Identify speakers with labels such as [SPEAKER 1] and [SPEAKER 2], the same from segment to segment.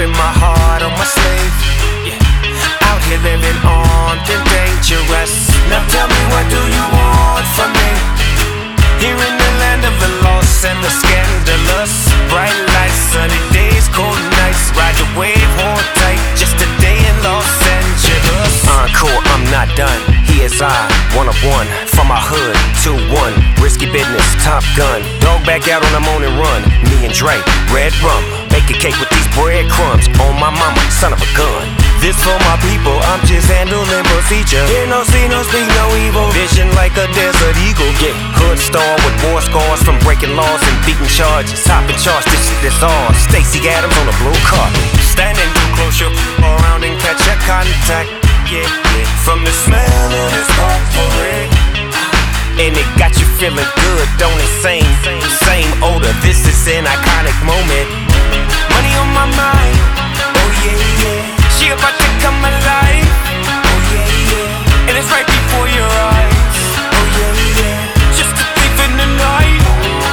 [SPEAKER 1] wearing my heart on my sleeve. Yeah. Out here living armed and dangerous. Now tell me, what do you want from me? Here in the land of the lost and the scandalous. Bright lights, sunny days, cold nights. Ride the wave, hold tight. Just a day in Los Angeles. Encore, I'm not done. He is I, one of one. From my hood, 2-1. Risky business, Top Gun. Dog back out on the morning run. Me and Dre, red rum. Bake a cake with these breadcrumbs. On my mama, son of a gun. This for my people, I'm just handling procedure. Hear no, see no, speak no evil. Vision like a desert eagle. Yeah, hood star with war scars from breaking laws and beating charges. Topping charts, this shit is ours. Stacey Adams on the blue carpet. Standing too close, you'll around and catch your contact. Yeah, yeah. From the smell of this potpourri, and it got you feeling good, don't it? Same odor. This is an iconic moment. Money on my mind. Oh yeah, yeah. She about to come alive. Oh yeah, yeah. And it's right before your eyes. Oh yeah, yeah. Just a thief in the night.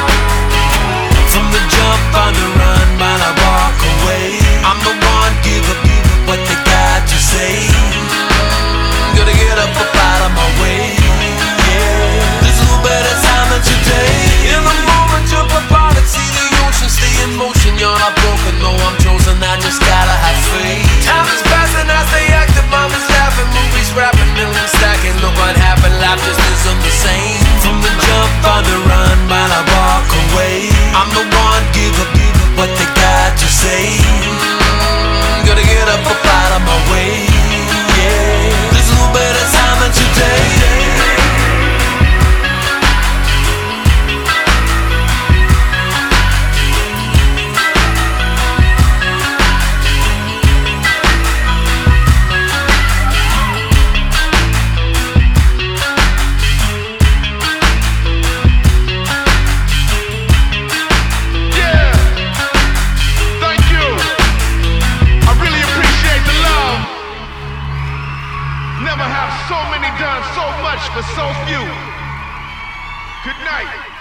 [SPEAKER 2] From the jump on the run while I walk away. I'm the one, give up what they got to say. Gotta get up out of my way. Yeah. There's no better time than today. In the moment jump apart and see the ocean. Stay in motion, you're not broken. No, I'm chosen, I just gotta have faith. Time is passing, I stay active, mom is laughing. Movies rapping, millions stacking. Look what happened, life just isn't the same. From the jump on the run while I walk away. I'm the one, give up what they got to say. Gotta get up out of my way. Yeah. There's no better time than today.
[SPEAKER 3] Never have so many done so much for so few. Good night.